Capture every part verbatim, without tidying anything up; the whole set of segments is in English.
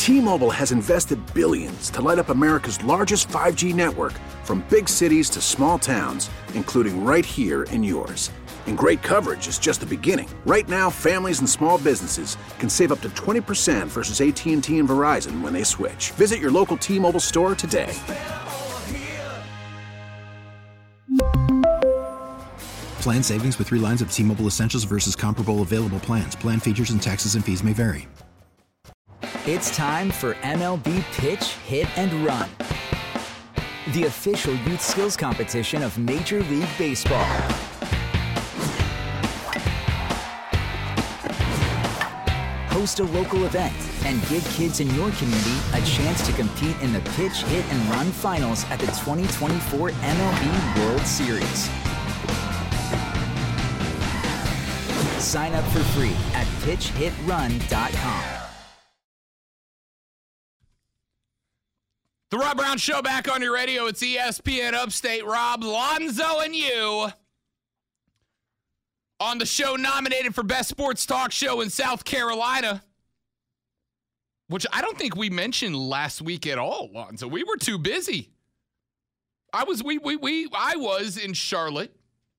T-Mobile has invested billions to light up America's largest five G network, from big cities to small towns, including right here in yours. And great coverage is just the beginning. Right now, families and small businesses can save up to twenty percent versus A T and T and Verizon when they switch. Visit your local T-Mobile store today. Plan savings with three lines of T-Mobile Essentials versus comparable available plans. Plan features and taxes and fees may vary. It's time for M L B Pitch, Hit, and Run, the official youth skills competition of Major League Baseball. Host a local event and give kids in your community a chance to compete in the Pitch, Hit, and Run finals at the twenty twenty-four M L B World Series. Sign up for free at pitch hit run dot com. The Rob Brown Show back on your radio. It's E S P N Upstate. Rob, Lonzo, and you on the show nominated for Best Sports Talk Show in South Carolina, which I don't think we mentioned last week at all, Lonzo. We were too busy. I was we we we I was in Charlotte.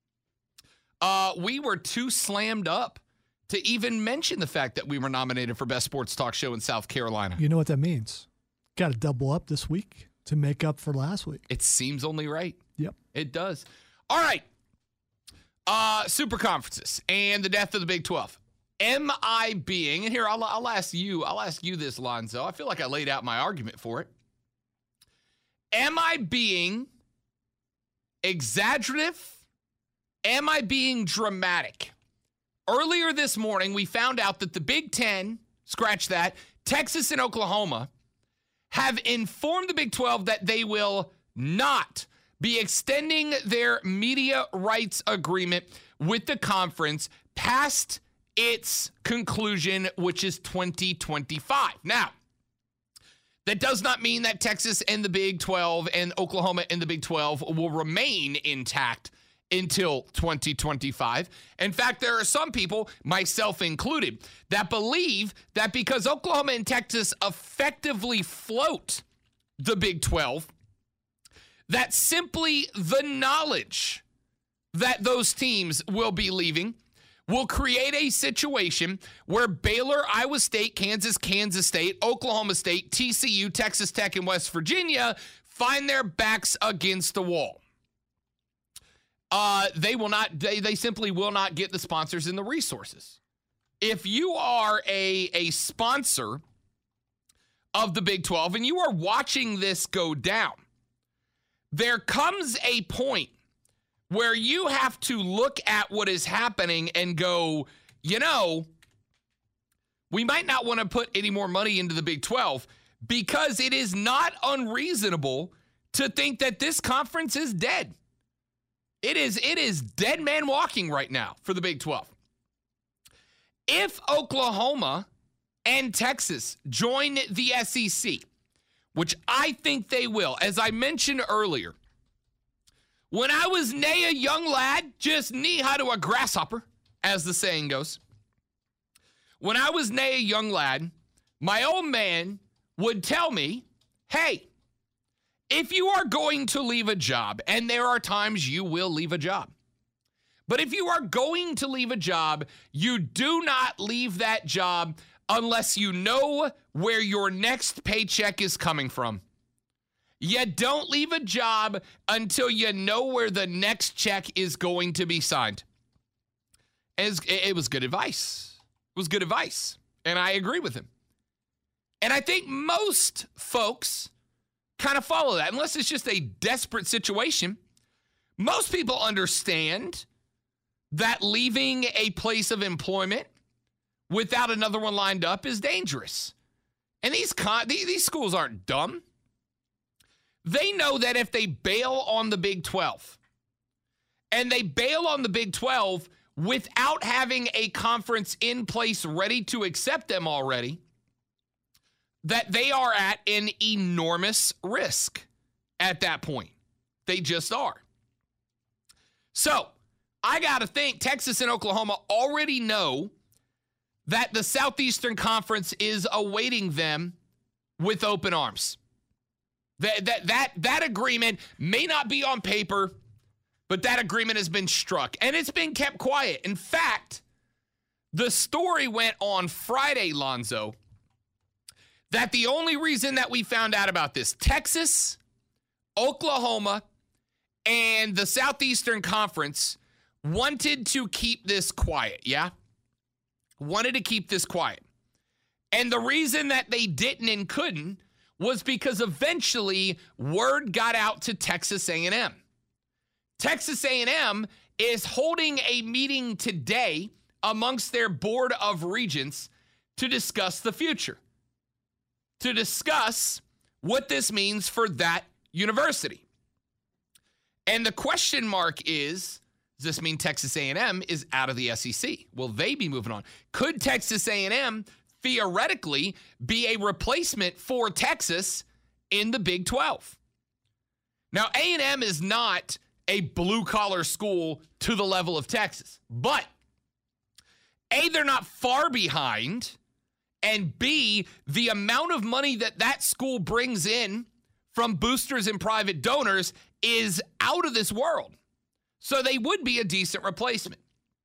Uh, we were too slammed up to even mention the fact that we were nominated for Best Sports Talk Show in South Carolina. You know what that means? Got to double up this week to make up for last week. It seems only right. Yep. It does. All right. Uh, super conferences and the death of the Big twelve. Am I being, and here I'll, I'll ask you, I'll ask you this, Lonzo. I feel like I laid out my argument for it. Am I being exaggerative? Am I being dramatic? Earlier this morning, we found out that the Big Ten, scratch that, Texas and Oklahoma, have informed the Big twelve that they will not be extending their media rights agreement with the conference past its conclusion, which is twenty twenty-five. Now, that does not mean that Texas and the Big twelve and Oklahoma and the Big twelve will remain intact until twenty twenty-five. In fact, there are some people, myself included, that believe that because Oklahoma and Texas effectively float the Big twelve, that simply the knowledge that those teams will be leaving will create a situation where Baylor, Iowa State, Kansas, Kansas State, Oklahoma State, T C U, Texas Tech, and West Virginia find their backs against the wall. Uh, they will not, they, they simply will not get the sponsors and the resources. If you are a, a sponsor of the Big twelve and you are watching this go down, there comes a point where you have to look at what is happening and go, you know, we might not want to put any more money into the Big twelve because it is not unreasonable to think that this conference is dead. It is, it is dead man walking right now for the Big twelve. If Oklahoma and Texas join the S E C, which I think they will, as I mentioned earlier, when I was nay a young lad, just knee high to a grasshopper, as the saying goes. When I was nay a young lad, my old man would tell me, hey, if you are going to leave a job, and there are times you will leave a job, but if you are going to leave a job, you do not leave that job unless you know where your next paycheck is coming from. You don't leave a job until you know where the next check is going to be signed. It was good advice. It was good advice, and I agree with him. And I think most folks kind of follow that, unless it's just a desperate situation. Most people understand that leaving a place of employment without another one lined up is dangerous. And these con- these schools aren't dumb. They know that if they bail on the Big twelve, and they bail on the Big twelve without having a conference in place ready to accept them already, that they are at an enormous risk at that point. They just are. So, I got to think Texas and Oklahoma already know that the Southeastern Conference is awaiting them with open arms. That, that, that, that agreement may not be on paper, but that agreement has been struck, and it's been kept quiet. In fact, the story went on Friday, Lonzo, that the only reason that we found out about this, Texas, Oklahoma, and the Southeastern Conference wanted to keep this quiet, yeah? Wanted to keep this quiet. And the reason that they didn't and couldn't was because eventually word got out to Texas A and M. Texas A and M is holding a meeting today amongst their board of regents to discuss the future, to discuss what this means for that university. And the question mark is, does this mean Texas A and M is out of the S E C? Will they be moving on? Could Texas A and M theoretically be a replacement for Texas in the Big twelve? Now, A and M is not a blue-collar school to the level of Texas, but A, they're not far behind, and B, the amount of money that that school brings in from boosters and private donors is out of this world. So they would be a decent replacement.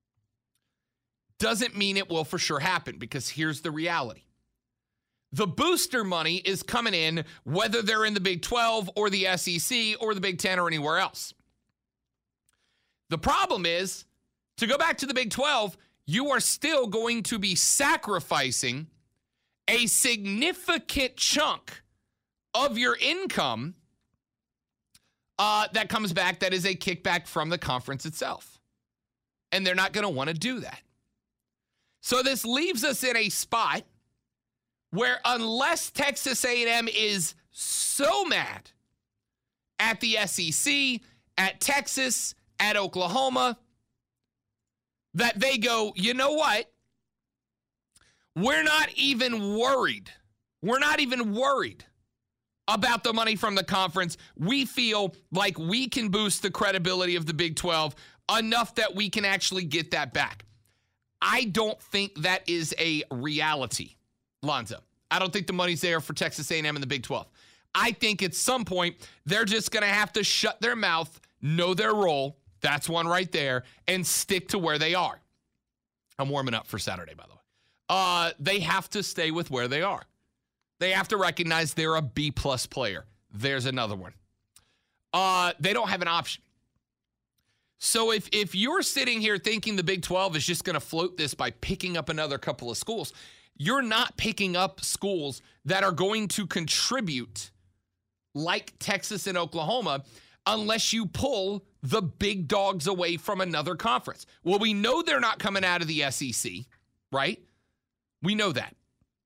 Doesn't mean it will for sure happen, because here's the reality. The booster money is coming in whether they're in the Big twelve or the S E C or the Big ten or anywhere else. The problem is, to go back to the Big twelve, you are still going to be sacrificing a significant chunk of your income uh, that comes back that is a kickback from the conference itself. And they're not going to want to do that. So this leaves us in a spot where, unless Texas A and M is so mad at the S E C, at Texas, at Oklahoma, that they go, you know what? We're not even worried. We're not even worried about the money from the conference. We feel like we can boost the credibility of the Big twelve enough that we can actually get that back. I don't think that is a reality, Lonzo. I don't think the money's there for Texas A and M and the Big twelve. I think at some point they're just going to have to shut their mouth, know their role. That's one right there, and stick to where they are. I'm warming up for Saturday, by the way. Uh, they have to stay with where they are. They have to recognize they're a B-plus player. There's another one. Uh, they don't have an option. So if, if you're sitting here thinking the Big twelve is just going to float this by picking up another couple of schools, you're not picking up schools that are going to contribute like Texas and Oklahoma unless you pull the big dogs away from another conference. Well, we know they're not coming out of the S E C, right? We know that.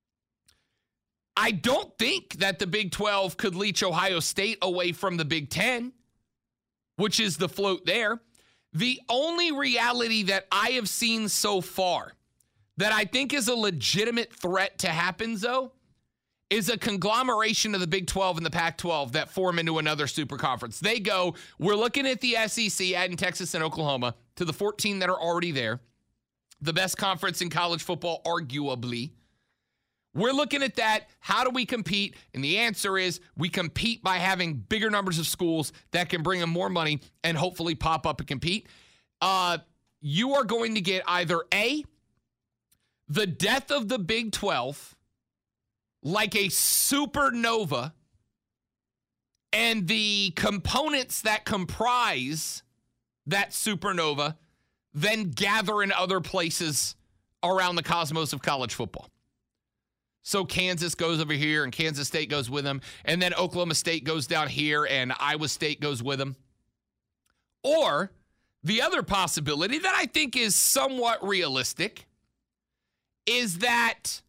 I don't think that the Big twelve could leech Ohio State away from the Big ten, which is the float there. The only reality that I have seen so far that I think is a legitimate threat to happen, though, is a conglomeration of the Big twelve and the Pac twelve that form into another super conference. They go, we're looking at the S E C, adding Texas and Oklahoma to the fourteen that are already there. The best conference in college football, arguably. We're looking at that. How do we compete? And the answer is we compete by having bigger numbers of schools that can bring in more money and hopefully pop up and compete. Uh, you are going to get either A, the death of the Big twelve, like a supernova, and the components that comprise that supernova then gather in other places around the cosmos of college football. So Kansas goes over here, and Kansas State goes with them, and then Oklahoma State goes down here, and Iowa State goes with them. Or the other possibility that I think is somewhat realistic is that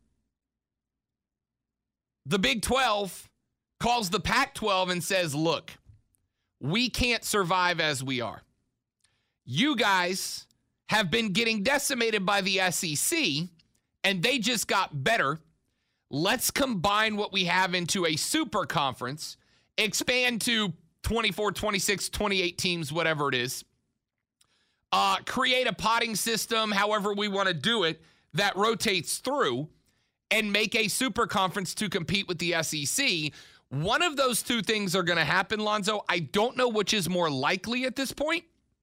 the Big twelve calls the Pac twelve and says, look, we can't survive as we are. You guys have been getting decimated by the S E C, and they just got better. Let's combine what we have into a super conference, expand to twenty-four, twenty-six, twenty-eight teams, whatever it is. Uh, create a potting system, however we want to do it, that rotates through. and make a super conference to compete with the S E C. One of those two things are going to happen, Lonzo. I don't know which is more likely at this point.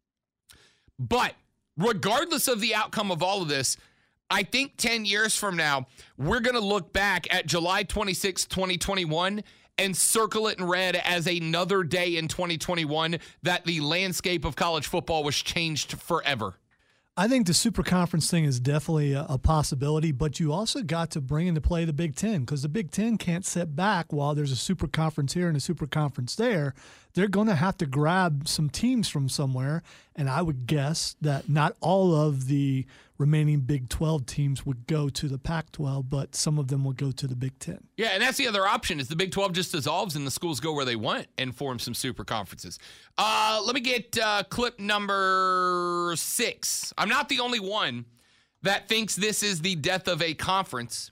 But regardless of the outcome of all of this, I think ten years from now, we're going to look back at July twenty-sixth, twenty twenty-one and circle it in red as another day in twenty twenty-one that the landscape of college football was changed forever. I think the Super Conference thing is definitely a, a possibility, but you also got to bring into play the Big Ten because the Big Ten can't sit back while there's a Super Conference here and a Super Conference there. They're going to have to grab some teams from somewhere, and I would guess that not all of the remaining Big twelve teams would go to the Pac twelve, but some of them will go to the Big Ten. Yeah, and that's the other option is the Big twelve just dissolves and the schools go where they want and form some super conferences. Uh, let me get uh, clip number six. I'm not the only one that thinks this is the death of a conference.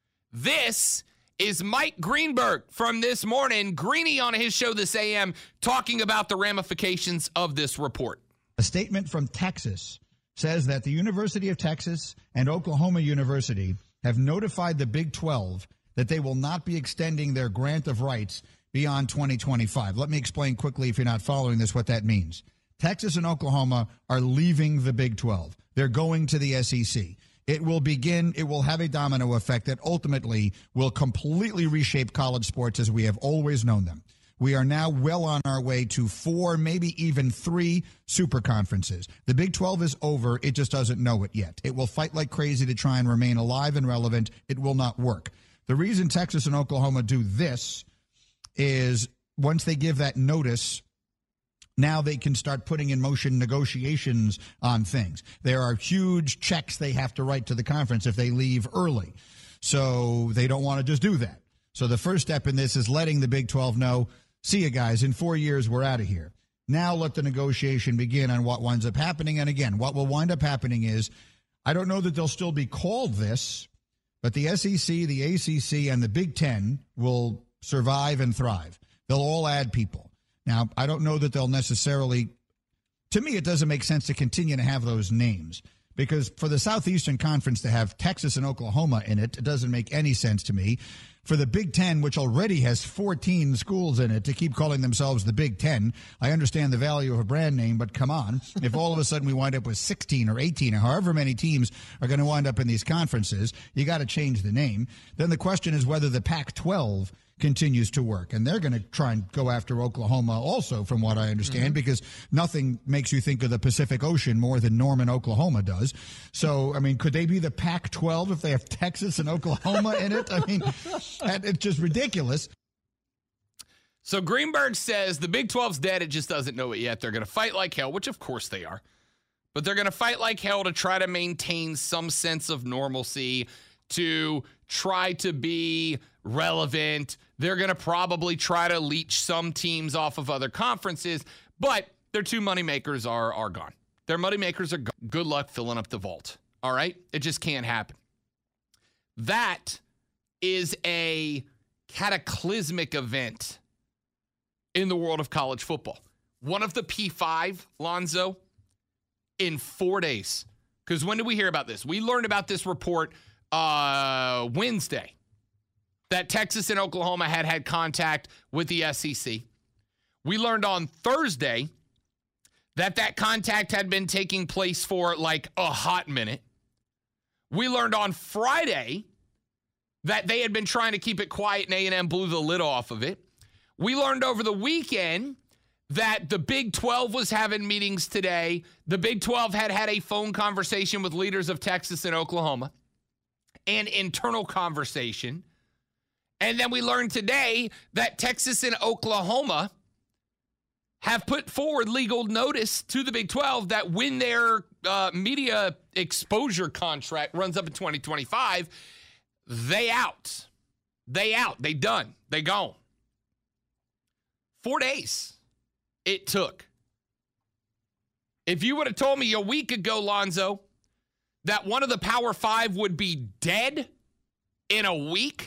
This is Mike Greenberg from This Morning. Greeny on his show this A M talking about the ramifications of this report. A statement from Texas says that the University of Texas and Oklahoma University have notified the Big twelve that they will not be extending their grant of rights beyond twenty twenty-five. Let me explain quickly, if you're not following this, what that means. Texas and Oklahoma are leaving the Big twelve. They're going to the S E C. It will begin, it will have a domino effect that ultimately will completely reshape college sports as we have always known them. We are now well on our way to four, maybe even three super conferences. The Big twelve is over. It just doesn't know it yet. It will fight like crazy to try and remain alive and relevant. It will not work. The reason Texas and Oklahoma do this is once they give that notice, now they can start putting in motion negotiations on things. There are huge checks they have to write to the conference if they leave early. So they don't want to just do that. So the first step in this is letting the Big twelve know, see you guys, in four years we're out of here. Now let the negotiation begin on what winds up happening. And again, what will wind up happening is, I don't know that they'll still be called this, but the S E C, the A C C, and the Big Ten will survive and thrive. They'll all add people. Now, I don't know that they'll necessarily, to me, it doesn't make sense to continue to have those names because for the Southeastern Conference to have Texas and Oklahoma in it, it doesn't make any sense to me. For the Big Ten, which already has fourteen schools in it, to keep calling themselves the Big Ten, I understand the value of a brand name, but come on. If all of a sudden we wind up with sixteen or eighteen or however many teams are going to wind up in these conferences, you got to change the name. Then the question is whether the Pac twelve continues to work. And they're going to try and go after Oklahoma also, from what I understand, mm-hmm. because nothing makes you think of the Pacific Ocean more than Norman, Oklahoma does. So, I mean, could they be the Pac twelve if they have Texas and Oklahoma in it? I mean, it's just ridiculous. So Greenberg says the Big twelve's dead. It just doesn't know it yet. They're going to fight like hell, which of course they are. But they're going to fight like hell to try to maintain some sense of normalcy, to try to be relevant. They're going to probably try to leech some teams off of other conferences, but their two moneymakers are, are gone. Their moneymakers are gone. Good luck filling up the vault. All right? It just can't happen. That is a cataclysmic event in the world of college football. One of the P five, Lonzo, in four days. Because when did we hear about this? We learned about this report uh, Wednesday, that Texas and Oklahoma had had contact with the S E C. We learned on Thursday that that contact had been taking place for like a hot minute. We learned on Friday that they had been trying to keep it quiet and A and M blew the lid off of it. We learned over the weekend that the Big twelve was having meetings today. The Big twelve had had a phone conversation with leaders of Texas and Oklahoma, an internal conversation. And then we learned today that Texas and Oklahoma have put forward legal notice to the Big twelve that when their uh, media exposure contract runs up in twenty twenty-five, they out. They out. They done. They gone. Four days it took. If you would have told me a week ago, Lonzo, that one of the Power Five would be dead in a week,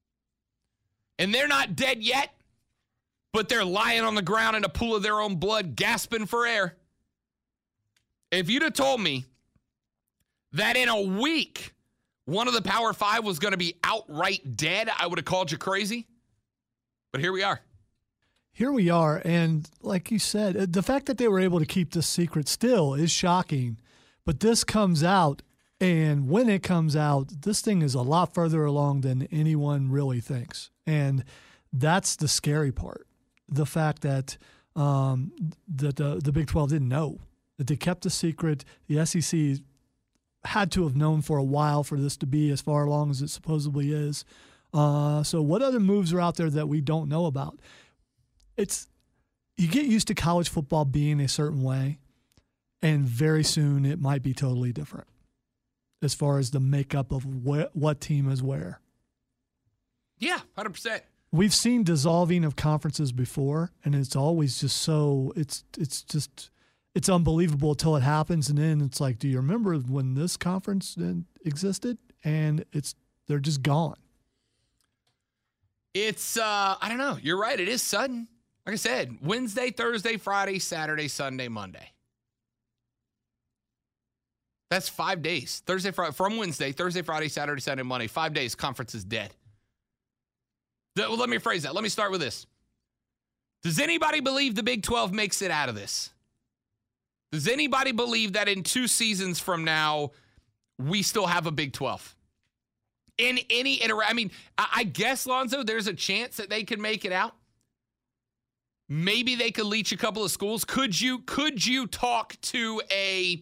and they're not dead yet, but they're lying on the ground in a pool of their own blood, gasping for air. If you'd have told me that in a week, one of the Power Five was going to be outright dead, I would have called you crazy. But here we are. Here we are. And like you said, the fact that they were able to keep this secret still is shocking. But this comes out, and when it comes out, this thing is a lot further along than anyone really thinks. And that's the scary part. The fact that um, that the, the Big twelve didn't know, that they kept the secret. The S E C had to have known for a while for this to be as far along as it supposedly is. Uh, so what other moves are out there that we don't know about? It's you get used to college football being a certain way, and very soon it might be totally different as far as the makeup of wh- what team is where. Yeah, one hundred percent. We've seen dissolving of conferences before, and it's always just so it's it's just it's unbelievable until it happens, and then it's like, do you remember when this conference existed? And it's they're just gone. It's uh, I don't know. You're right. It is sudden. Like I said, Wednesday, Thursday, Friday, Saturday, Sunday, Monday. That's five days. Thursday, Friday, from Wednesday, Thursday, Friday, Saturday, Sunday, Monday. Five days. Conference is dead. Well, let me phrase that. Let me start with this. Does anybody believe the Big twelve makes it out of this? Does anybody believe that in two seasons from now, we still have a Big twelve? In any interaction, I mean, I, I guess, Lonzo, there's a chance that they could make it out. Maybe they could leech a couple of schools. Could you, could you talk to a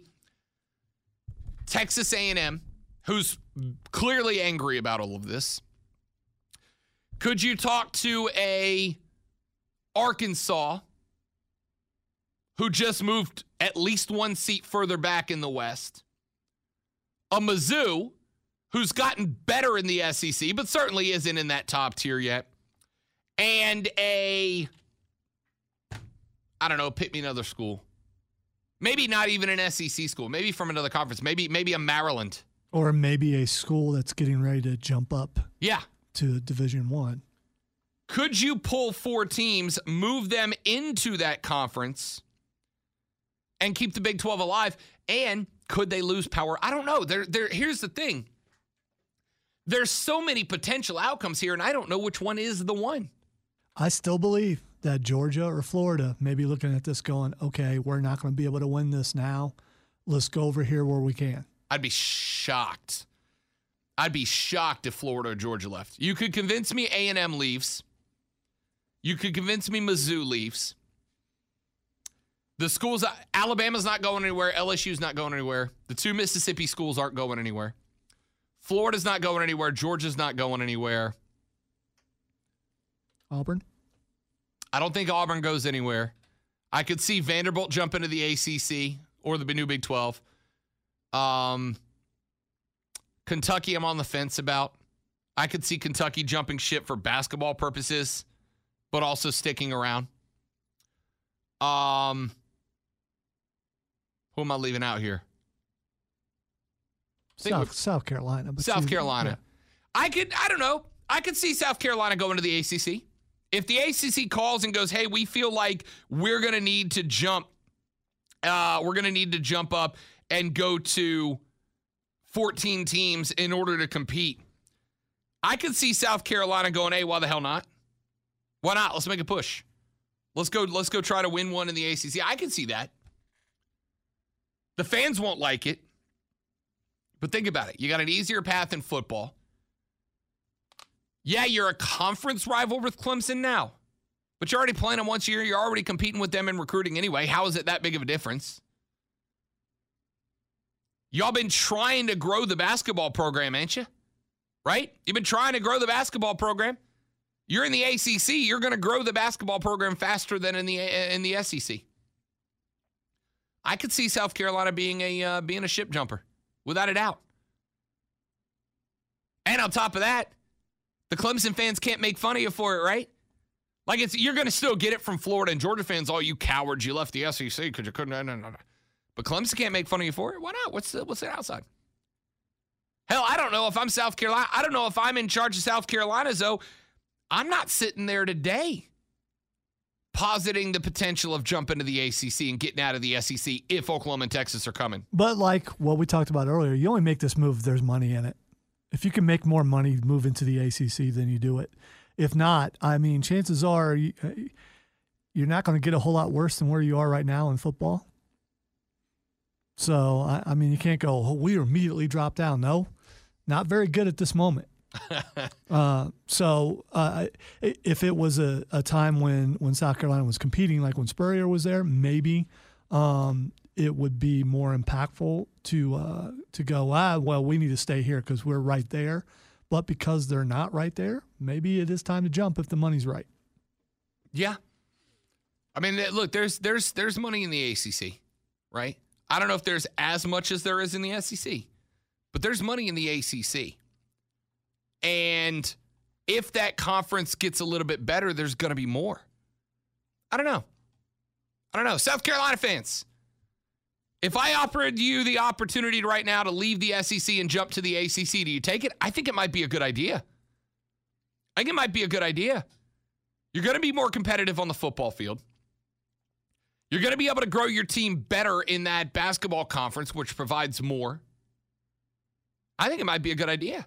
Texas A and M who's clearly angry about all of this? Could you talk to a Arkansas who just moved at least one seat further back in the West? A Mizzou who's gotten better in the S E C, but certainly isn't in that top tier yet. And a, I don't know, pick me another school. Maybe not even an S E C school. Maybe from another conference. Maybe maybe a Maryland. Or maybe a school that's getting ready to jump up. Yeah. To Division One. Could you pull four teams, move them into that conference, and keep the Big twelve alive? And could they lose power? I don't know. There, there. Here's the thing. There's so many potential outcomes here, and I don't know which one is the one. I still believe that Georgia or Florida may be looking at this going, okay, we're not going to be able to win this now. Let's go over here where we can. I'd be shocked. I'd be shocked if Florida or Georgia left. You could convince me A and M leaves. You could convince me Mizzou leaves. The schools, Alabama's not going anywhere. L S U's not going anywhere. The two Mississippi schools aren't going anywhere. Florida's not going anywhere. Georgia's not going anywhere. Auburn? I don't think Auburn goes anywhere. I could see Vanderbilt jump into the A C C or the new Big twelve. Um, Kentucky, I'm on the fence about. I could see Kentucky jumping ship for basketball purposes, but also sticking around. Um, who am I leaving out here? South, South Carolina. But South see, Carolina. Yeah. I could, I don't know. I could see South Carolina going to the A C C. If the A C C calls and goes, hey, we feel like we're going to need to jump, uh, we're going to need to jump up and go to fourteen teams in order to compete. I could see South Carolina going, hey, why the hell not? Why not? Let's make a push. Let's go, let's go try to win one in the A C C. I can see that. The fans won't like it. But think about it. You got an easier path in football. Yeah, you're a conference rival with Clemson now. But you're already playing them once a year. You're already competing with them in recruiting anyway. How is it that big of a difference? Y'all been trying to grow the basketball program, ain't you? Right? You've been trying to grow the basketball program. You're in the A C C. You're going to grow the basketball program faster than in the in the S E C. I could see South Carolina being a uh, being a ship jumper, without a doubt. And on top of that, the Clemson fans can't make fun of you for it, right? Like, it's you're going to still get it from Florida and Georgia fans. Oh, you cowards, you left the S E C because you couldn't. No, no, no. But Clemson can't make fun of you for it. Why not? What's the, what's the outside? Hell, I don't know if I'm South Carolina. I don't know if I'm in charge of South Carolina, though. I'm not sitting there today positing the potential of jumping to the A C C and getting out of the S E C if Oklahoma and Texas are coming. But like what we talked about earlier, you only make this move if there's money in it. If you can make more money, move into the A C C, then you do it. If not, I mean, chances are you, you're not going to get a whole lot worse than where you are right now in football. So, I, I mean, you can't go, oh, we immediately drop down. No, not very good at this moment. uh, so, uh, if it was a, a time when, when South Carolina was competing, like when Spurrier was there, maybe um, it would be more impactful to uh, to go, ah, well, we need to stay here because we're right there. But because they're not right there, maybe it is time to jump if the money's right. Yeah. I mean, look, there's there's there's money in the A C C, right? I don't know if there's as much as there is in the S E C, but there's money in the A C C. And if that conference gets a little bit better, there's going to be more. I don't know. I don't know. South Carolina fans, if I offered you the opportunity right now to leave the S E C and jump to the A C C, do you take it? I think it might be a good idea. I think it might be a good idea. You're going to be more competitive on the football field. You're going to be able to grow your team better in that basketball conference, which provides more. I think it might be a good idea.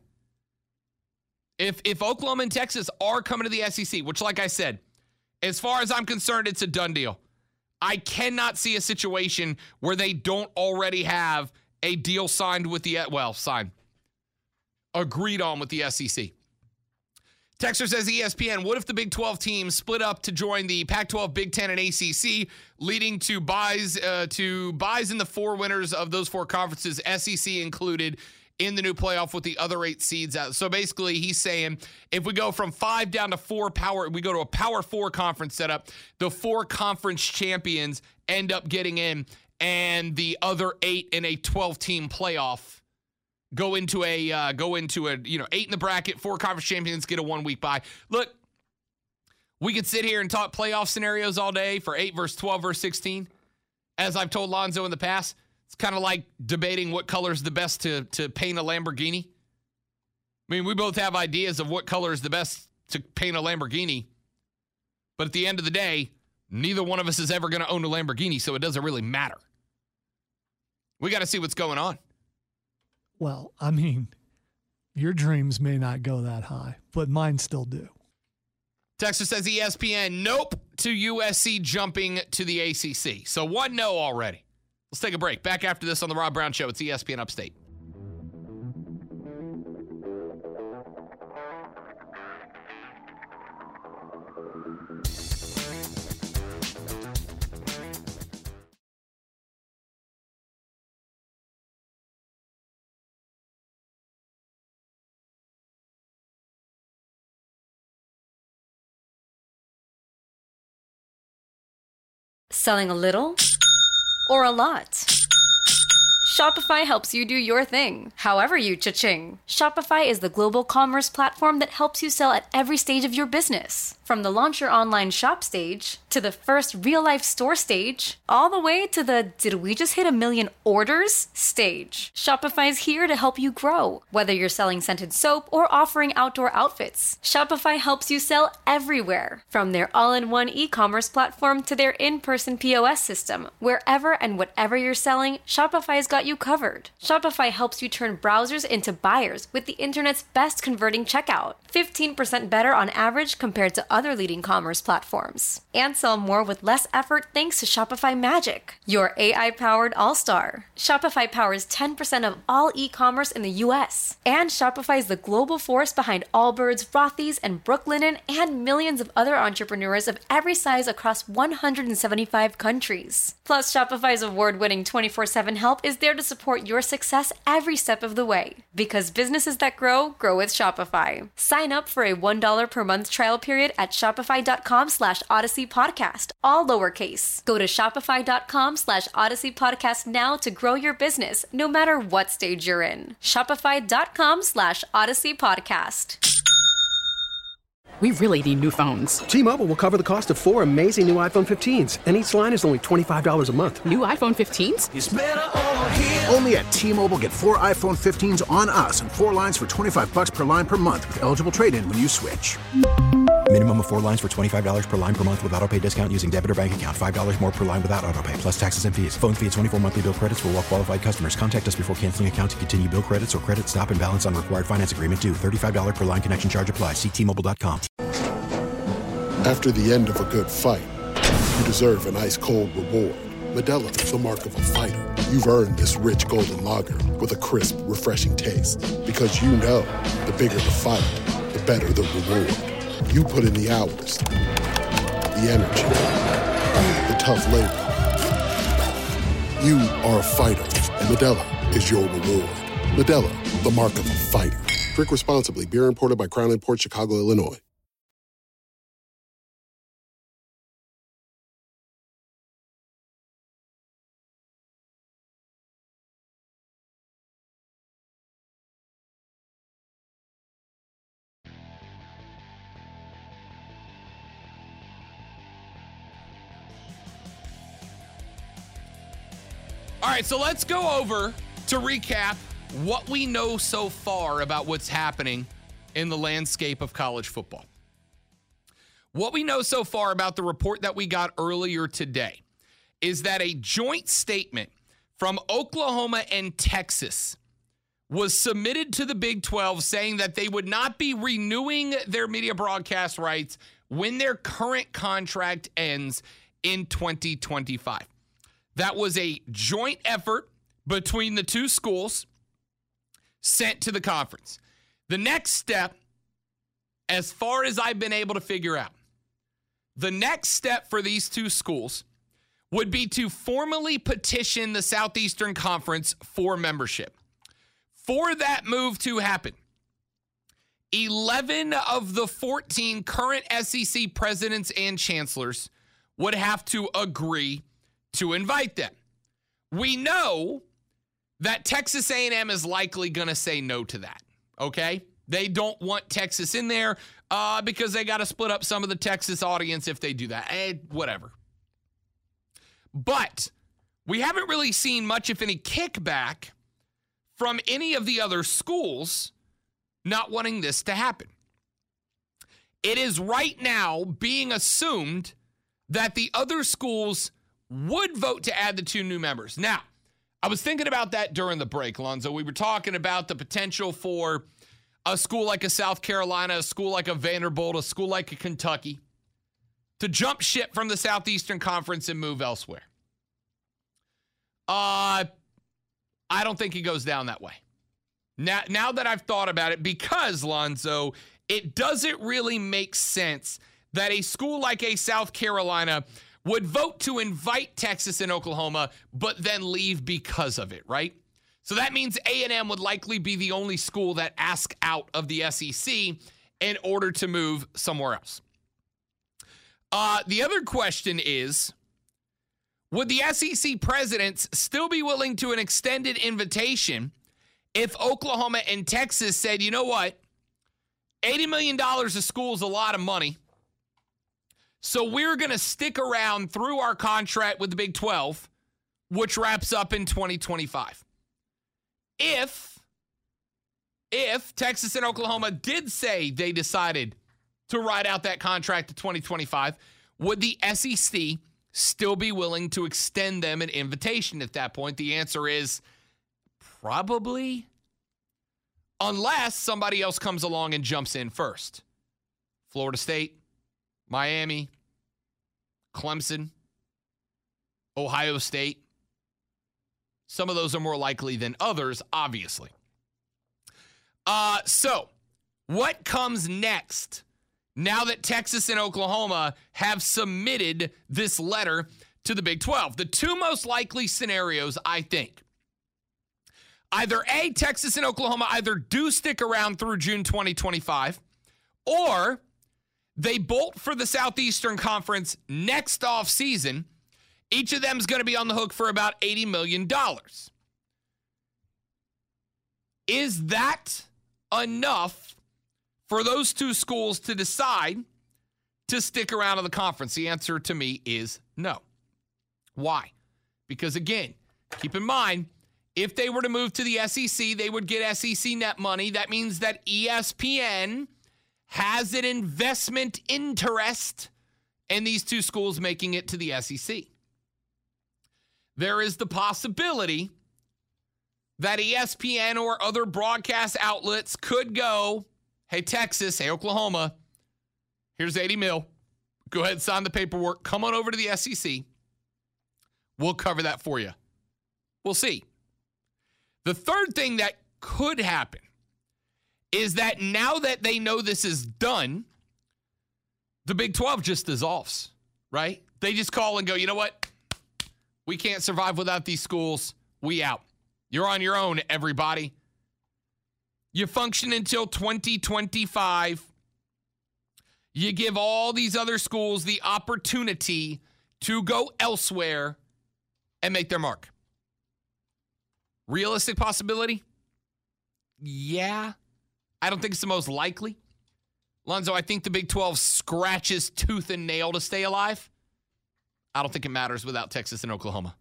If if Oklahoma and Texas are coming to the S E C, which, like I said, as far as I'm concerned, it's a done deal. I cannot see a situation where they don't already have a deal signed with the, well, signed, agreed on with the S E C. Texter says, E S P N, what if the Big twelve teams split up to join the Pac twelve, Big ten, and A C C, leading to buys uh, to buys in the four winners of those four conferences, S E C included, in the new playoff with the other eight seeds out. So basically, he's saying if we go from five down to four power, we go to a power four conference setup, the four conference champions end up getting in, and the other eight in a twelve-team playoff go into a uh, go into a you know eight in the bracket, four conference champions get a one-week bye. Look, we could sit here and talk playoff scenarios all day for eight versus twelve versus sixteen. As I've told Lonzo in the past, it's kind of like debating what color is the best to, to paint a Lamborghini. I mean, we both have ideas of what color is the best to paint a Lamborghini. But at the end of the day, neither one of us is ever going to own a Lamborghini, so it doesn't really matter. We got to see what's going on. Well, I mean, your dreams may not go that high, but mine still do. Texas says E S P N, nope to U S C jumping to the A C C. So one no already. Let's take a break. Back after this on the Rob Brown Show. It's E S P N Upstate. Selling a little or a lot? Shopify helps you do your thing, however you cha-ching. Shopify is the global commerce platform that helps you sell at every stage of your business. From the launch your online shop stage, to the first real-life store stage, all the way to the did we just hit a million orders stage. Shopify is here to help you grow. Whether you're selling scented soap or offering outdoor outfits, Shopify helps you sell everywhere. From their all-in-one e-commerce platform to their in-person P O S system, wherever and whatever you're selling, Shopify's got you covered. Shopify helps you turn browsers into buyers with the internet's best converting checkout. fifteen percent better on average compared to other leading commerce platforms. And sell more with less effort thanks to Shopify Magic, your A I-powered all-star. Shopify powers ten percent of all e-commerce in the U S. And Shopify is the global force behind Allbirds, Rothy's, and Brooklinen, and millions of other entrepreneurs of every size across one hundred seventy-five countries. Plus, Shopify's award-winning twenty-four seven help is there to support your success every step of the way. Because businesses that grow, grow with Shopify. Sign up for a one dollar per month trial period at shopify.com slash Odyssey Podcast, all lowercase. Go to shopify.com slash Odyssey Podcast now to grow your business, no matter what stage you're in. Shopify.com slash Odyssey Podcast. We really need new phones. T-Mobile will cover the cost of four amazing new iPhone fifteens, and each line is only twenty-five dollars a month. New iPhone fifteens? It's better over here. Only at T-Mobile, get four iPhone fifteens on us and four lines for twenty-five bucks per line per month with eligible trade-in when you switch. Minimum of four lines for twenty-five dollars per line per month with autopay discount using debit or bank account. five dollars more per line without autopay, plus taxes and fees. Phone fee at twenty-four monthly bill credits for well-qualified customers. Contact us before canceling account to continue bill credits or credit stop and balance on required finance agreement due. thirty-five dollars per line connection charge applies. See T Mobile dot com. After the end of a good fight, you deserve an ice-cold reward. Modelo is the mark of a fighter. You've earned this rich golden lager with a crisp, refreshing taste. Because you know, the bigger the fight, the better the reward. You put in the hours, the energy, the tough labor. You are a fighter, and Modelo is your reward. Modelo, the mark of a fighter. Drink responsibly. Beer imported by Crown Imports, Chicago, Illinois. All right, so let's go over to recap what we know so far about what's happening in the landscape of college football. What we know so far about the report that we got earlier today is that a joint statement from Oklahoma and Texas was submitted to the Big twelve saying that they would not be renewing their media broadcast rights when their current contract ends in twenty twenty-five. That was a joint effort between the two schools sent to the conference. The next step, as far as I've been able to figure out, the next step for these two schools would be to formally petition the Southeastern Conference for membership. For that move to happen, eleven of the fourteen current S E C presidents and chancellors would have to agree to invite them. We know that Texas A and M is likely going to say no to that, okay? They don't want Texas in there uh, because they got to split up some of the Texas audience if they do that. Eh, whatever. But we haven't really seen much, if any, kickback from any of the other schools not wanting this to happen. It is right now being assumed that the other schools would vote to add the two new members. Now, I was thinking about that during the break, Lonzo. We were talking about the potential for a school like a South Carolina, a school like a Vanderbilt, a school like a Kentucky to jump ship from the Southeastern Conference and move elsewhere. Uh, I don't think it goes down that way. Now, now that I've thought about it, because, Lonzo, it doesn't really make sense that a school like a South Carolina would vote to invite Texas and Oklahoma, but then leave because of it, right? So that means A and M would likely be the only school that asks out of the S E C in order to move somewhere else. Uh, the other question is, would the S E C presidents still be willing to an extended invitation if Oklahoma and Texas said, you know what, eighty million dollars a school is a lot of money, so we're going to stick around through our contract with the Big twelve, which wraps up in twenty twenty-five. If, if Texas and Oklahoma did say they decided to ride out that contract to twenty twenty-five, would the S E C still be willing to extend them an invitation at that point? The answer is probably, unless somebody else comes along and jumps in first. Florida State, Miami, Clemson, Ohio State. Some of those are more likely than others, obviously. Uh, so, what comes next now that Texas and Oklahoma have submitted this letter to the Big twelve? The two most likely scenarios, I think. Either A, Texas and Oklahoma either do stick around through June twenty twenty-five, or they bolt for the Southeastern Conference next offseason. Each of them is going to be on the hook for about eighty million dollars. Is that enough for those two schools to decide to stick around in the conference? The answer to me is no. Why? Because, again, keep in mind, if they were to move to the S E C, they would get S E C net money. That means that E S P N has an investment interest in these two schools making it to the S E C. There is the possibility that E S P N or other broadcast outlets could go, hey, Texas, hey, Oklahoma, here's eighty mil. Go ahead and sign the paperwork. Come on over to the S E C. We'll cover that for you. We'll see. The third thing that could happen is that now that they know this is done, the Big twelve just dissolves, right? They just call and go, you know what? We can't survive without these schools. We out. You're on your own, everybody. You function until twenty twenty-five. You give all these other schools the opportunity to go elsewhere and make their mark. Realistic possibility? Yeah. I don't think it's the most likely. Lonzo, I think the Big twelve scratches tooth and nail to stay alive. I don't think it matters without Texas and Oklahoma.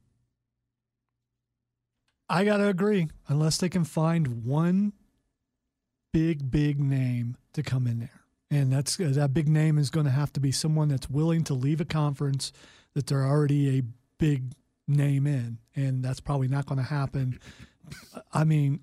I got to agree. Unless they can find one big, big name to come in there. And that's that big name is going to have to be someone that's willing to leave a conference that they're already a big name in. And that's probably not going to happen. I mean,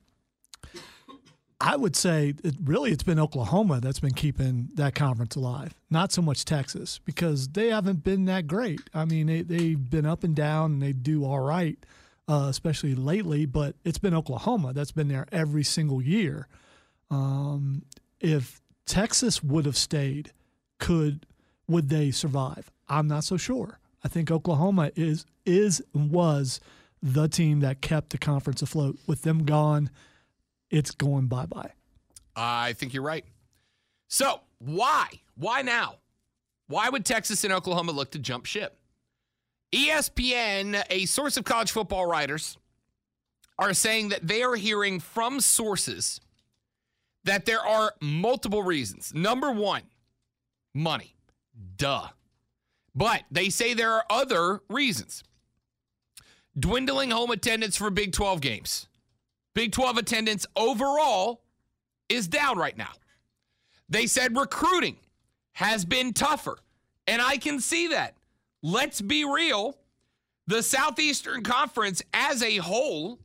I would say it, really it's been Oklahoma that's been keeping that conference alive, not so much Texas, because they haven't been that great. I mean, they, they've been up and down, and they do all right, uh, especially lately, but it's been Oklahoma that's been there every single year. Um, if Texas would have stayed, could would they survive? I'm not so sure. I think Oklahoma is is was the team that kept the conference afloat. With them gone, it's going bye-bye. I think you're right. So why? Why now? Why would Texas and Oklahoma look to jump ship? E S P N, a source of college football writers, are saying that they are hearing from sources that there are multiple reasons. Number one, money. Duh. But they say there are other reasons. Dwindling home attendance for Big twelve games. Big twelve attendance overall is down right now. They said recruiting has been tougher, and I can see that. Let's be real. The Southeastern Conference as a whole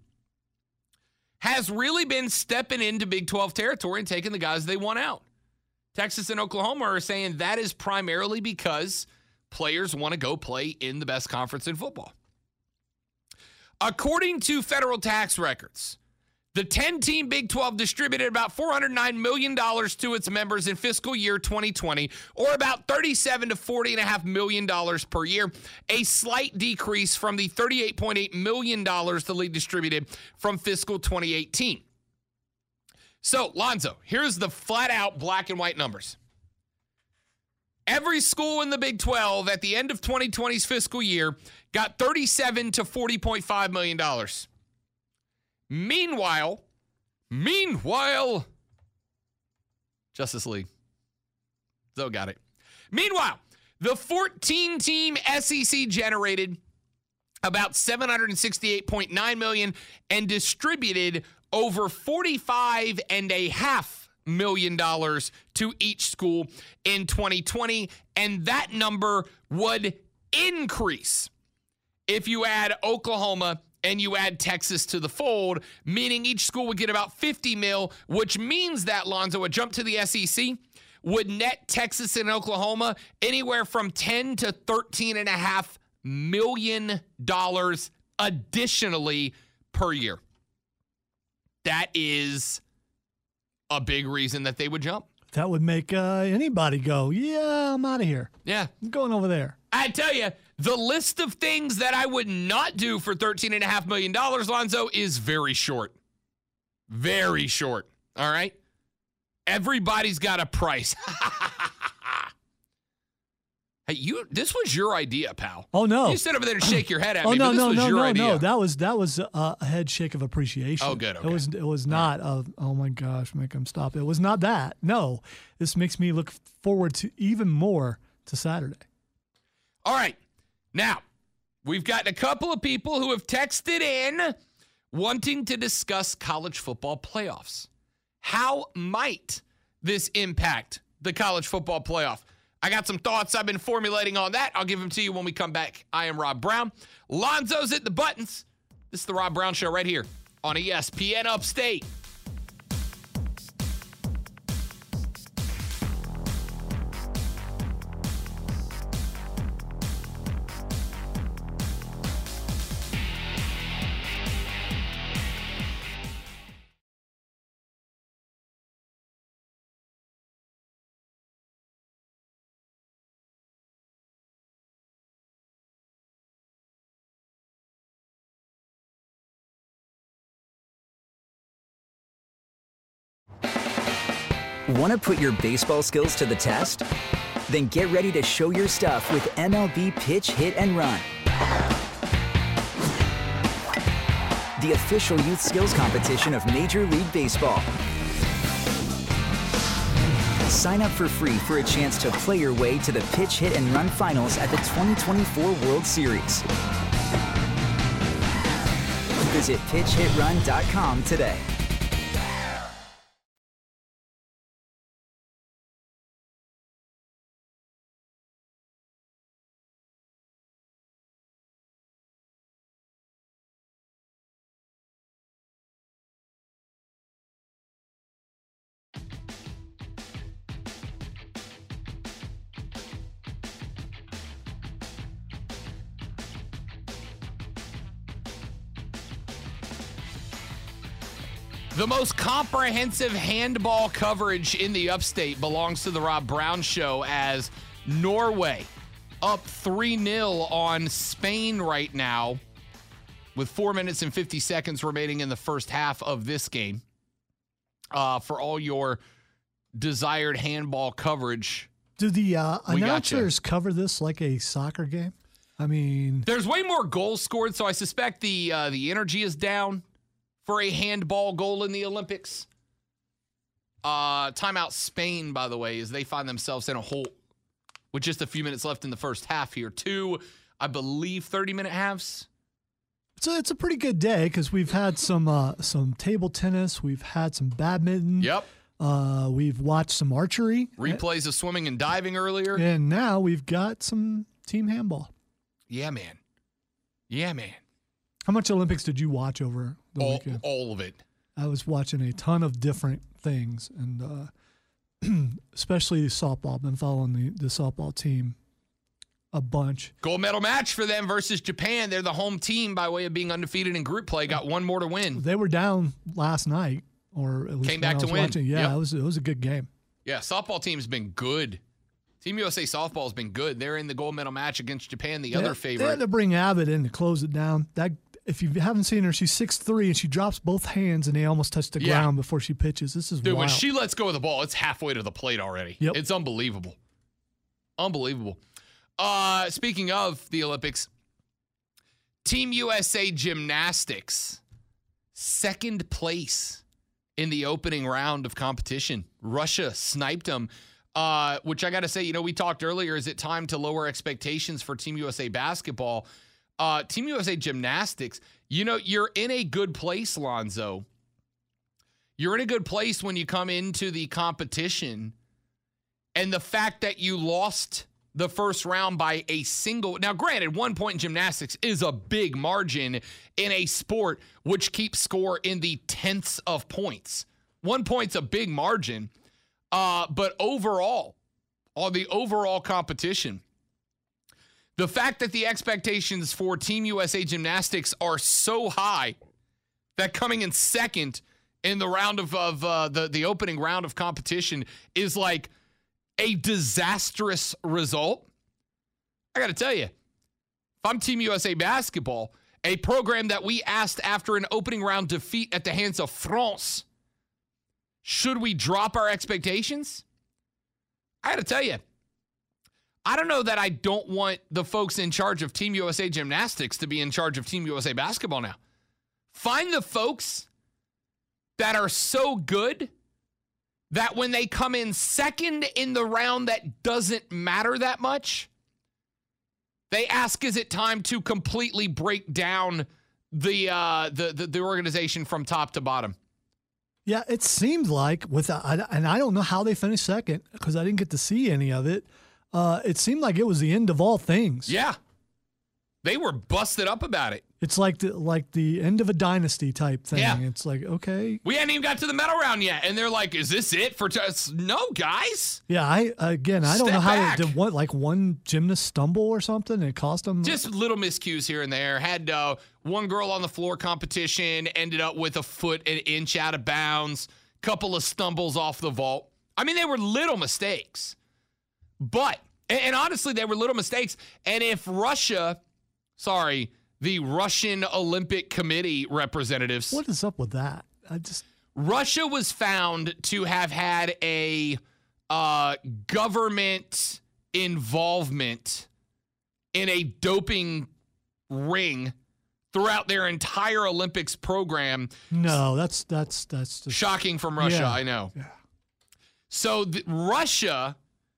has really been stepping into Big twelve territory and taking the guys they want out. Texas and Oklahoma are saying that is primarily because players want to go play in the best conference in football. According to federal tax records, the ten-team Big twelve distributed about four hundred nine million dollars to its members in fiscal year twenty twenty, or about thirty-seven to forty point five million dollars per year, a slight decrease from the thirty-eight point eight million dollars the league distributed from fiscal twenty eighteen. So, Lonzo, here's the flat-out black and white numbers. Every school in the Big twelve at the end of twenty twenty's fiscal year got thirty-seven to forty point five million dollars. Meanwhile, meanwhile, Justice League. Zoe got it. Meanwhile, the fourteen-team S E C generated about seven hundred sixty-eight point nine million dollars and distributed over forty-five and a half million dollars to each school in twenty twenty, and that number would increase if you add Oklahoma and you add Texas to the fold, meaning each school would get about fifty mil, which means that, Lonzo, a jump to the S E C would net Texas and Oklahoma anywhere from ten to thirteen and a half million dollars additionally per year. That is a big reason that they would jump. That would make uh, anybody go, yeah, I'm out of here. Yeah. I'm going over there. I tell you, the list of things that I would not do for thirteen point five million dollars, Lonzo, is very short. Very short. All right? Everybody's got a price. Hey, you. This was your idea, pal. Oh, no. You sit over there and shake your head at oh, me, no, but this no, was no, your no, idea. no. That was that was a, a head shake of appreciation. Oh, good. Okay. It was it was not of, oh, my gosh, make him stop. It was not that. No. This makes me look forward to even more to Saturday. All right. Now, we've got a couple of people who have texted in wanting to discuss college football playoffs. How might this impact the college football playoff? I got some thoughts I've been formulating on that. I'll give them to you when we come back. I am Rob Brown. Lonzo's at the buttons. This is the Rob Brown Show right here on E S P N Upstate. Want to put your baseball skills to the test? Then get ready to show your stuff with M L B Pitch, Hit, and Run. The official youth skills competition of Major League Baseball. Sign up for free for a chance to play your way to the Pitch, Hit, and Run finals at the twenty twenty-four World Series. Visit pitch hit run dot com today. The most comprehensive handball coverage in the upstate belongs to the Rob Brown Show, as Norway up three nil on Spain right now with four minutes and fifty seconds remaining in the first half of this game. Uh, for all your desired handball coverage. Do the uh, announcers cover this like a soccer game? I mean, there's way more goals scored, so I suspect the uh, the energy is down for a handball goal in the Olympics. Uh, timeout Spain, by the way, as they find themselves in a hole with just a few minutes left in the first half here. Two, I believe, thirty-minute halves. So it's a pretty good day because we've had some uh, some table tennis, we've had some badminton. Yep. Uh, we've watched some archery. Replays of swimming and diving earlier. And now we've got some team handball. Yeah, man. Yeah, man. How much Olympics did you watch over the all, weekend? All of it. I was watching a ton of different things, and uh, especially softball. I've been following the, the softball team a bunch. Gold medal match for them versus Japan. They're the home team by way of being undefeated in group play. Got one more to win. They were down last night, or at least came back to win. Watching. Yeah, yep. it was it was a good game. Yeah, softball team's been good. Team U S A softball has been good. They're in the gold medal match against Japan, the they, other favorite. They had to bring Abbott in to close it down. That if you haven't seen her, she's six three and she drops both hands and they almost touch the yeah. ground before she pitches. This is Dude, wild. when she lets go of the ball, it's halfway to the plate already. Yep. It's unbelievable. Unbelievable. Uh, speaking of the Olympics, Team U S A Gymnastics, second place in the opening round of competition. Russia sniped them, uh, which I got to say, you know, we talked earlier, is it time to lower expectations for Team U S A basketball? Uh, Team U S A Gymnastics, you know, you're in a good place, Lonzo. You're in a good place when you come into the competition, and the fact that you lost the first round by a single. Now, granted, one point in gymnastics is a big margin in a sport which keeps score in the tenths of points. One point's a big margin. Uh, but overall, on the overall competition, the fact that the expectations for Team U S A Gymnastics are so high that coming in second in the round of, of uh, the, the opening round of competition is like a disastrous result. I got to tell you, if I'm Team U S A Basketball, a program that we asked after an opening round defeat at the hands of France, should we drop our expectations? I got to tell you, I don't know that I don't want the folks in charge of Team U S A Gymnastics to be in charge of Team U S A Basketball now. Find the folks that are so good that when they come in second in the round that doesn't matter that much, they ask, is it time to completely break down the, uh, the, the, the organization from top to bottom? Yeah, it seemed like, with a, and I don't know how they finished second because I didn't get to see any of it. Uh, it seemed like it was the end of all things. Yeah. They were busted up about it. It's like the like the end of a dynasty type thing. Yeah. It's like, okay. We hadn't even got to the medal round yet, and they're like, is this it for t-? No, guys. Yeah, I again, I don't Step know how back. they did what, like one gymnast stumble or something, and it cost them. Just little miscues here and there. Had uh, one girl on the floor competition, ended up with a foot an inch out of bounds, couple of stumbles off the vault. I mean, they were little mistakes. But, and, and honestly, they were little mistakes. And if Russia, sorry, the Russian Olympic Committee representatives. What is up with that? I just Russia was found to have had a uh, government involvement in a doping ring throughout their entire Olympics program. No, that's that's that's just, shocking from Russia, yeah, I know. Yeah. So the, Russia,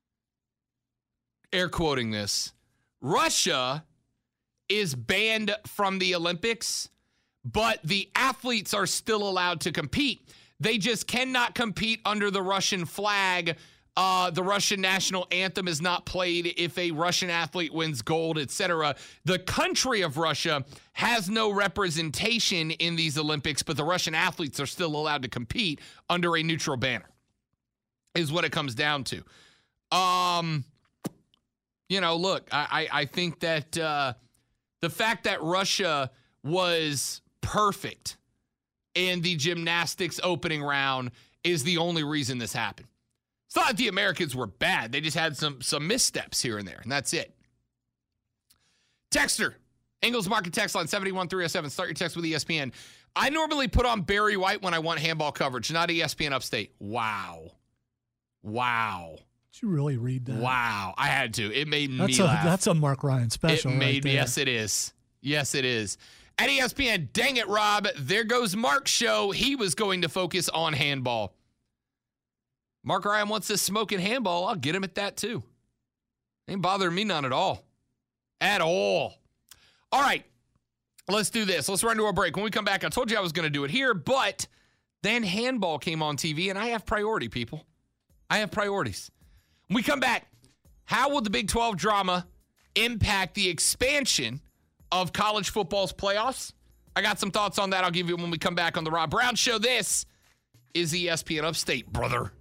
air quoting this, Russia is banned from the Olympics, but the athletes are still allowed to compete. They just cannot compete under the Russian flag. Uh, the Russian national anthem is not played if a Russian athlete wins gold, et cetera. The country of Russia has no representation in these Olympics, but the Russian athletes are still allowed to compete under a neutral banner, is what it comes down to. Um, you know, look, I, I, I think that uh, the fact that Russia was perfect in the gymnastics opening round is the only reason this happened. It's not that the Americans were bad. They just had some some missteps here and there, and that's it. Texter, Ingles Market text line seven one three oh seven. Start your text with E S P N. I normally put on Barry White when I want handball coverage, not E S P N Upstate. Wow. Wow. Did you really read that? Wow. I had to. It made that's me a, laugh. That's a Mark Ryan special. It made right me. there. Yes, it is. Yes, it is. At E S P N, dang it, Rob. There goes Mark's show. He was going to focus on handball. Mark Ryan wants this smoking handball. I'll get him at that, too. Ain't bothering me none at all. At all. All right. Let's do this. Let's run to a break. When we come back, I told you I was going to do it here, but then handball came on T V, and I have priority, people. I have priorities. When we come back, how will the Big twelve drama impact the expansion of college football's playoffs? I got some thoughts on that. I'll give you when we come back on the Rob Brown Show. This is E S P N Upstate, brother.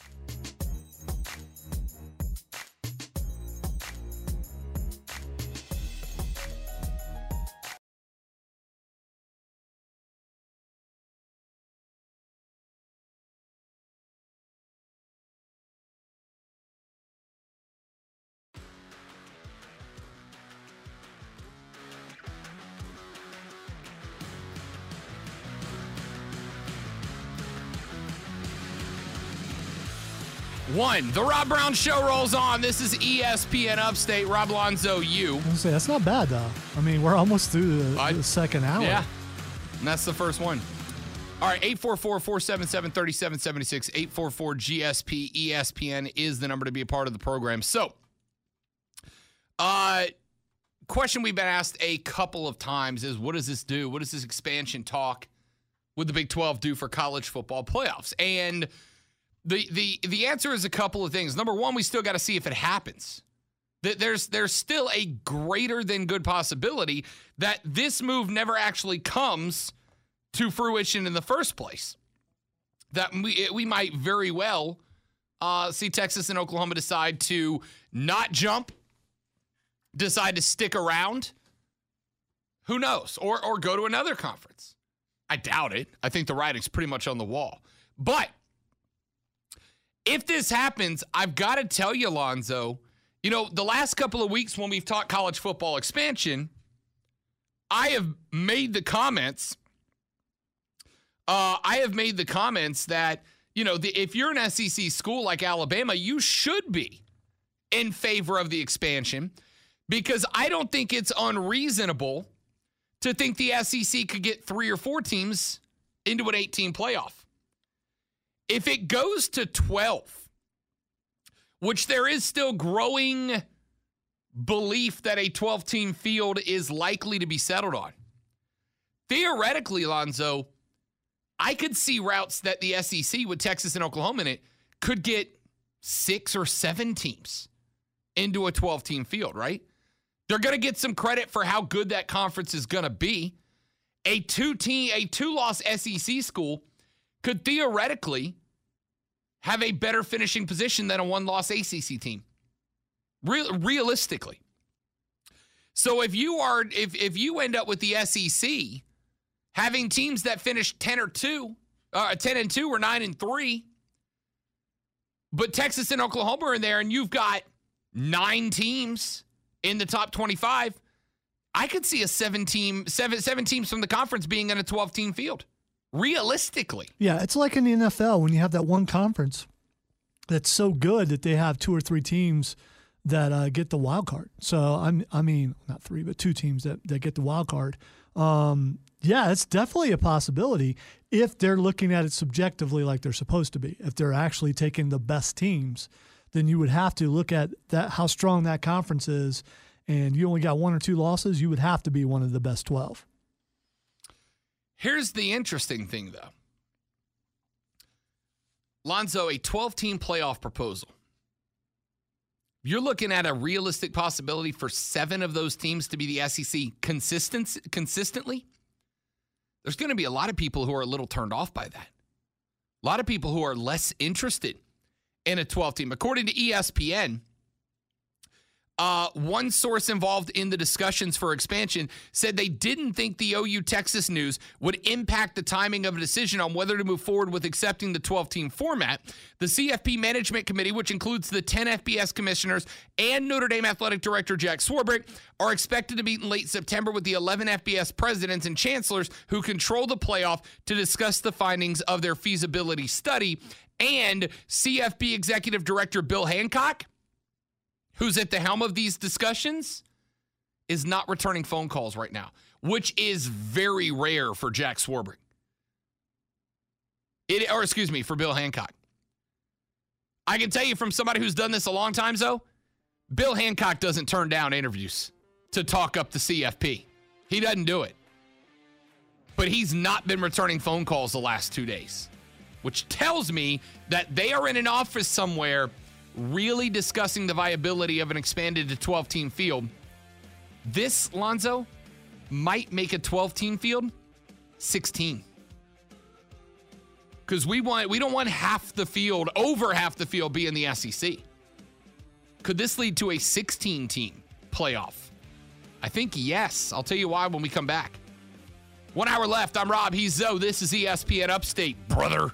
One, the Rob Brown Show rolls on. This is E S P N Upstate. Rob Lonzo, you. I was gonna say, that's not bad, though. I mean, we're almost through the, I, the second hour. Yeah, and that's the first one. All right, eight four four, four seven seven, three seven seven six, eight four four G S P. E S P N is the number to be a part of the program. So, uh, question we've been asked a couple of times is, what does this do? What does this expansion talk with the Big twelve do for college football playoffs? And The the the answer is a couple of things. Number one, we still got to see if it happens. There's there's still a greater than good possibility that this move never actually comes to fruition in the first place. That we we might very well uh, see Texas and Oklahoma decide to not jump, decide to stick around. Who knows? Or or go to another conference. I doubt it. I think the writing's pretty much on the wall. But if this happens, I've got to tell you, Lonzo, you know, the last couple of weeks when we've talked college football expansion, I have made the comments, uh, I have made the comments that, you know, the, if you're an S E C school like Alabama, you should be in favor of the expansion because I don't think it's unreasonable to think the S E C could get three or four teams into an eight-team playoff. If it goes to twelve, which there is still growing belief that a twelve-team field is likely to be settled on, theoretically, Lonzo, I could see routes that the S E C with Texas and Oklahoma in it could get six or seven teams into a twelve-team field, right? They're going to get some credit for how good that conference is going to be. A two-team, a two-loss S E C school could theoretically have a better finishing position than a one-loss A C C team. Real, realistically. So if you are, if if you end up with the S E C having teams that finish ten or two, uh, ten and two or nine and three, but Texas and Oklahoma are in there, and you've got nine teams in the top twenty-five, I could see a seven team, seven seven teams from the conference being in a twelve-team field. Realistically. Yeah, it's like in the N F L when you have that one conference that's so good that they have two or three teams that uh, get the wild card. So, I'm, I mean, not three, but two teams that, that get the wild card. Um, yeah, it's definitely a possibility if they're looking at it subjectively like they're supposed to be. If they're actually taking the best teams, then you would have to look at that how strong that conference is, and you only got one or two losses, you would have to be one of the best twelve. Here's the interesting thing, though. Lonzo, a twelve-team playoff proposal. You're looking at a realistic possibility for seven of those teams to be the S E C consistent, consistently. There's going to be a lot of people who are a little turned off by that. A lot of people who are less interested in a twelve-team. According to E S P N, uh, one source involved in the discussions for expansion said they didn't think the O U Texas news would impact the timing of a decision on whether to move forward with accepting the twelve-team format. The C F P Management Committee, which includes the ten F B S commissioners and Notre Dame Athletic Director Jack Swarbrick, are expected to meet in late September with the eleven F B S presidents and chancellors who control the playoff to discuss the findings of their feasibility study. And C F P Executive Director Bill Hancock, who's at the helm of these discussions, is not returning phone calls right now, which is very rare for Jack Swarbrick. It, or excuse me, for Bill Hancock. I can tell you from somebody who's done this a long time, though, Bill Hancock doesn't turn down interviews to talk up the C F P. He doesn't do it. But he's not been returning phone calls the last two days, which tells me that they are in an office somewhere really discussing the viability of an expanded to twelve-team field. This, Lonzo, might make a twelve-team field sixteen. Because we want we don't want half the field, over half the field, be in the S E C. Could this lead to a sixteen-team playoff? I think yes. I'll tell you why when we come back. One hour left. I'm Rob. He's Zoe. This is E S P N Upstate, brother.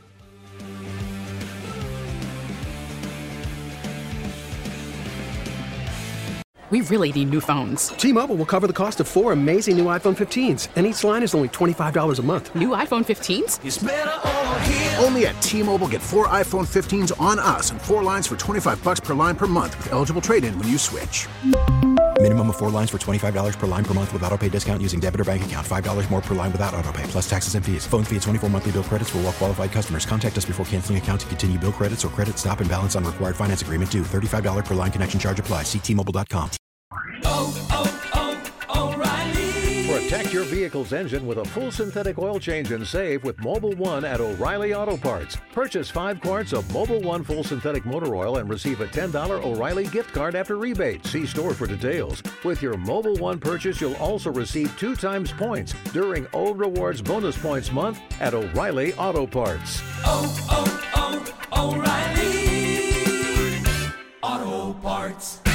We really need new phones. T-Mobile will cover the cost of four amazing new iPhone fifteens, and each line is only twenty-five dollars a month. New iPhone fifteens? It's better over here. Only at T-Mobile, get four iPhone fifteens on us and four lines for twenty-five bucks per line per month with eligible trade-in when you switch. Minimum of four lines for twenty-five dollars per line per month with autopay discount using debit or bank account. five dollars more per line without autopay, plus taxes and fees. Phone fee at twenty-four monthly bill credits for well-qualified customers. Contact us before canceling account to continue bill credits or credit stop and balance on required finance agreement due. thirty-five dollars per line connection charge applies. See T Mobile dot com. Oh, oh, oh, O'Reilly. Protect your vehicle's engine with a full synthetic oil change and save with Mobil one at O'Reilly Auto Parts. Purchase five quarts of Mobil one full synthetic motor oil and receive a ten dollars O'Reilly gift card after rebate. See store for details. With your Mobil one purchase, you'll also receive two times points during O Rewards Bonus Points Month at O'Reilly Auto Parts. Oh, oh, oh, O'Reilly Auto Parts.